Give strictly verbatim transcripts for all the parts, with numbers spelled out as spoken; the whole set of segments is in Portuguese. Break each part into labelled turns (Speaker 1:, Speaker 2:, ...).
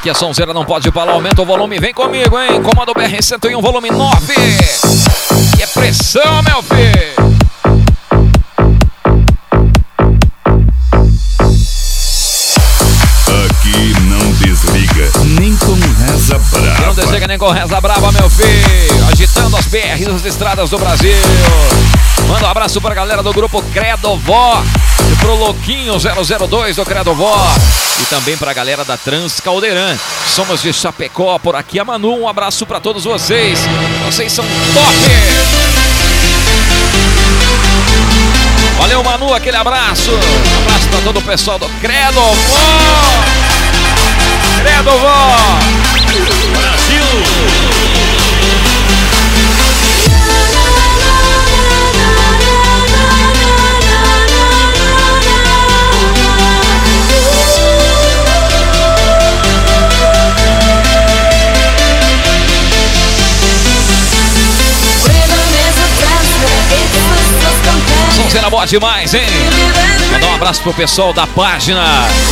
Speaker 1: Aqui a sonzeira não pode falar, aumenta o volume, vem comigo, hein? Comando B R cento e um, volume nove. E é pressão, meu filho.
Speaker 2: Aqui não desliga, nem com reza brava.
Speaker 1: Aqui não desliga nem com reza brava, meu filho. Agitando as B Rs das estradas do Brasil. Manda um abraço pra galera do grupo Credo Vó e pro Louquinho zero zero dois do Credo Vó. E também pra galera da Trans Caldeirão. Somos de Chapecó, por aqui a Manu. Um abraço pra todos vocês. Vocês são top! Valeu, Manu, aquele abraço. Um abraço pra todo o pessoal do Credo Vó. Credo Vó. Brasil. Sonzeira boa demais, hein? Mandar um abraço pro pessoal da página.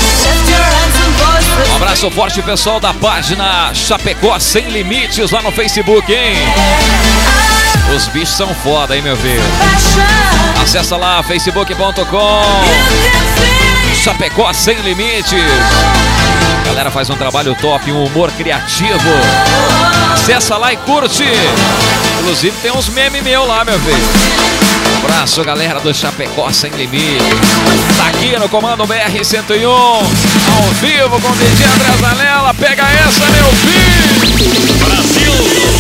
Speaker 1: Um abraço forte, pessoal da página Chapecó Sem Limites lá no Facebook, hein? Os bichos são foda, hein, meu filho? Acessa lá, facebook ponto com Chapecó Sem Limites. A galera faz um trabalho top, um humor criativo. Acessa lá e curte. Inclusive tem uns memes meus lá, meu filho. Um abraço, galera do Chapecó Sem Limite. Tá aqui no comando B R cento e um, ao vivo com o D J André Zanella. Pega essa, meu filho! Brasil!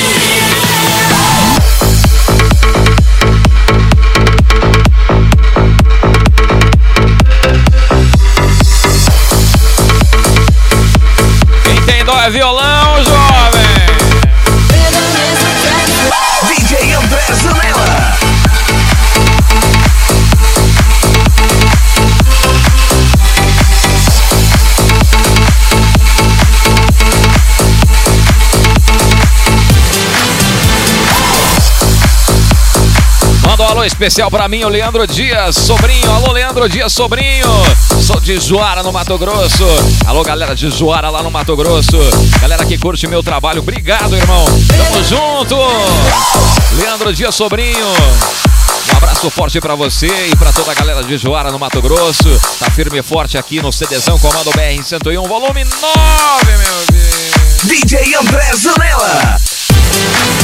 Speaker 1: Quem tem dó é violão, jovem!
Speaker 2: D J André Zanella.
Speaker 1: Manda um alô especial pra mim, o Leandro Dias, sobrinho. Alô, Leandro Dias, sobrinho. Sou de Juara, no Mato Grosso. Alô, galera de Juara, lá no Mato Grosso. Galera que curte meu trabalho, obrigado, irmão. Tamo junto. Leandro Dias, sobrinho. Um abraço forte pra você e pra toda a galera de Juara, no Mato Grosso. Tá firme e forte aqui no CDzão Comando B R cento e um, volume nove, meu Deus.
Speaker 2: D J André Zanella.